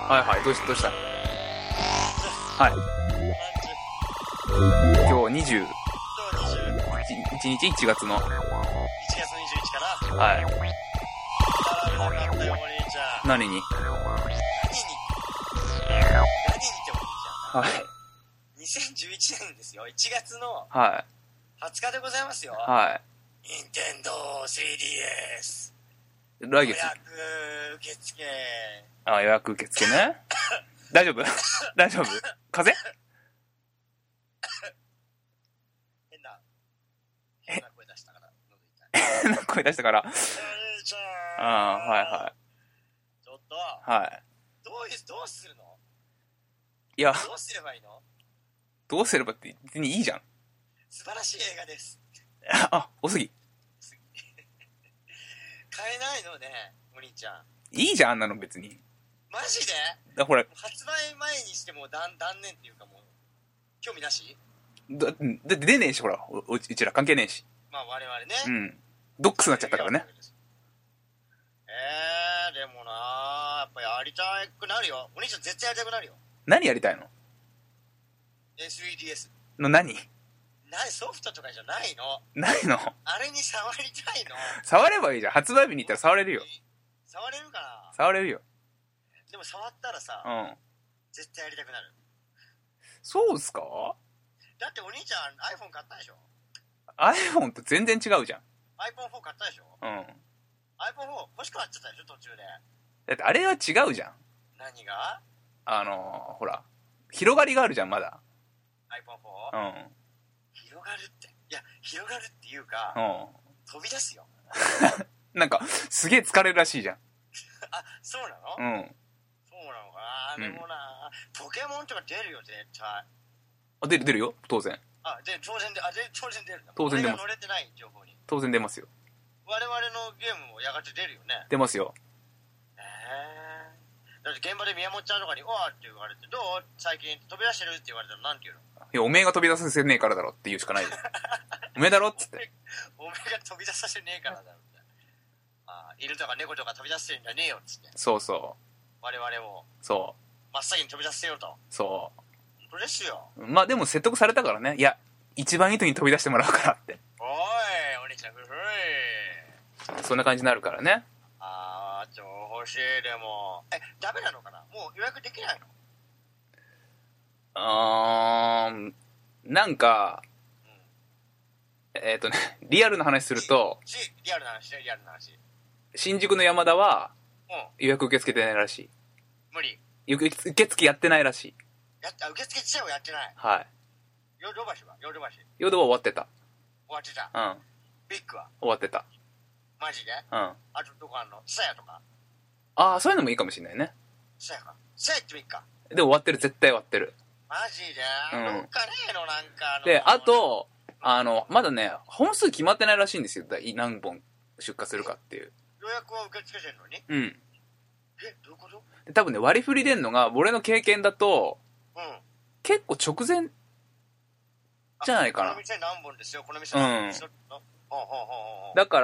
はいはい、どうしたはい。今日21日1月の。 1月21かな。 はい。 あら、よかったよ、お兄ちゃん。 何に何にってお兄ちゃん。 はい。 2011年ですよ。1月のは 20日でございますよ。 い。は任天堂 3DS。 い。来月。 予約受付。 あ、予約受付ね。大丈夫大丈夫風邪変な声出したから、喉痛い。 変な声出したから。 お兄ちゃん。 ああ、はいはちょっと、 い。はい。 どうするの？ いや、 どうすればいいの？ どうすればって別にいいじゃん。 素晴らしい映画です。 あ、おすぎ。 買えないのね、お兄ちゃん。 いいじゃん、あんなの別に。 マジで？ ほら、 発売前にしても断念っていうかもう、興味なし？ だって出ねえし、ほら、うちら関係ねえし。 まあ我々ね。 うん。ドックスになっちゃったからね。 でもなやっぱやりたくなるよ。お兄ちゃん絶対やりたくなるよ。 何やりたいの 3DS。 の何ソフトとかじゃないの。 ないのあれに触りたいの。 触ればいいじゃん。発売日に行ったら触れるよ。 触れるかな？ 触れるよ。 でも触ったらさ、 うん。 絶対やりたくなる。 そうっすか？ だってお兄ちゃん iPhone 買ったでしょ？ iPhone と全然違うじゃん。 iPhone4 買ったでしょ？ うん。 iPhone4 欲しくなっちゃったでしょ途中で。 だってあれは違うじゃん。 何が？ ほら、広がりがあるじゃん、まだ。 iPhone4？ うん。 広がるって。いや、広がるっていうか、 う飛び出すよ。 ん。なんか、すげえ疲れるらしいじゃん。 あ、そうなの？ うん。 そうなのかな。でもな、ポケモンとか出るよ、絶対。 あ、出るよ、当然。 当然出るんだ。 当然出ます。 俺が乗れてない情報に。 当然出ますよ。 我々のゲームもやがて出るよね。 出ますよ。 だって現場で宮本ちゃんとかに「おー」って言われて「どう最近飛び出してる?」って言われたらなんて言うの？ いや、おめえが飛び出させねえからだろって言うしかないじゃん。おめえだろっつって。 おめえが飛び出させねえからだろって。犬とか猫とか飛び出してるんじゃねえよっつって。 そうそう。 我々をそ真っ先に飛び出せよと。 そ本当ですよ。 まあでも説得されたからね。いや、一番いい時に飛び出してもらうからって。 おいお兄ちゃん、 そんな感じになるからね。 超欲しい。でもダメなのかな？もう予約できないの？ なんか、リアルな話すると、 リアルな話。 新宿の山田は予約受け付けてないらしい。 無理。 受付やってないらしい。 受付自体はやってない。 はい。 ヨドバシヨドは終わってた。 終わってた。 うん。 ビッグは終わってた。 マジで？ うん。 あとどこあんの？さやとか。 ああ、そういうのもいいかもしれないね。 さやか。さやってもいいか。 でも終わってる、絶対終わってる。 マジで？どっかねえのなんかで、あと、まだね、本数決まってないらしいんですよ。何本出荷するかっていう。 予約は受け付けてるのに？ うん。 どういうこと？ で多分ね、割り振り出んのが、俺の経験だと、結構直前じゃないかな。 この店何本ですよ、この店何本ですよ。 だから、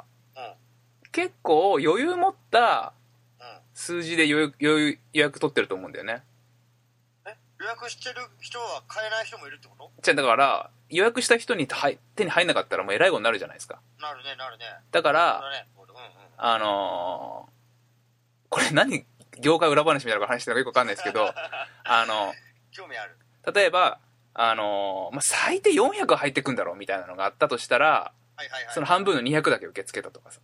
結構余裕持った数字で予約取ってると思うんだよね。 予約してる人は買えない人もいるってこと？ じゃあだから予約した人に手に入んなかったらもうえらいことになるじゃないですか。 なるね。 だから、これ何業界裏話みたいな話してるのかよくわかんないですけど興味ある。 例えば最低400入ってくんだろうみたいなのがあったとしたら、その半分の200だけ受け付けたとかさ。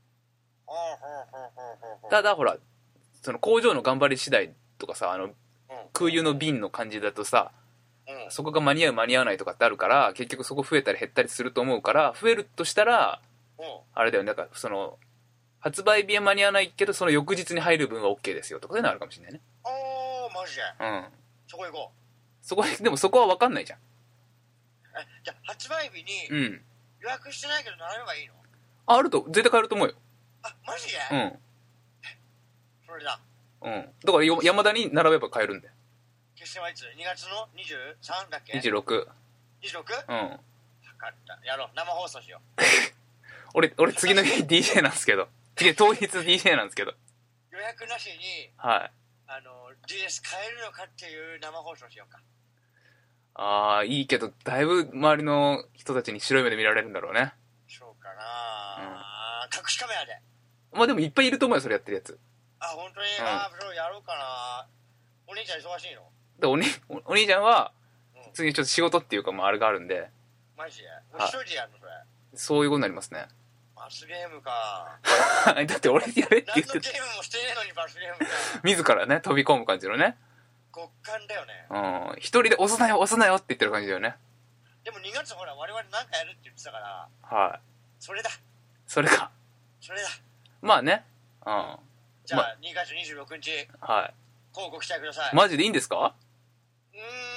ただほらその工場の頑張り次第とかさ、空輸の便の感じだとさ、そこが間に合う間に合わないとかってあるから、結局そこ増えたり減ったりすると思うから、増えるとしたらあれだよね。だからその発売日は間に合わないけど、その翌日に入る分は OK ですよとかそういうのあるかもしれないね。 マジで？そこ行こう。でもそこは分かんないじゃん。 じゃあ発売日に予約してないけど並べばいいの？ あると絶対買えると思うよ。 マジで？それだ。 だから山田に並べば買えるんだよ。 決戦はいつ？2月の 23 だっけ？ 26。 26？ 分かった。やろう。生放送しよう。 俺次の日 DJ なんですけど。当日 DJ なんですけど。 予約なしに DS 買えるのかっていう生放送しようか。 ああ、いいけど、だいぶ周りの人たちに白い目で見られるんだろうね。 そうかな、隠しカメラで。 まあでもいっぱいいると思うよ、それやってるやつ。 あ、本当に、そうやろうかな。お兄ちゃん忙しいの？ でお兄ちゃんは、普通にちょっと仕事っていうか、まああれがあるんで。 マジで？一人でやるのそれ？ そういうことになりますね。 バスゲームか。 だって俺やれって言って何のゲームもしてねえのにバスゲームか。 自らね、飛び込む感じのね。 極寒だよね。 一人で押すなよって言ってる感じだよね。 でも2月ほら我々なんかやるって言ってたから。 はい。 それだ。 それか。 それだ。 まあね。 じゃあ2月26日。 はい。 こうご期待ください。 マジでいいんですか？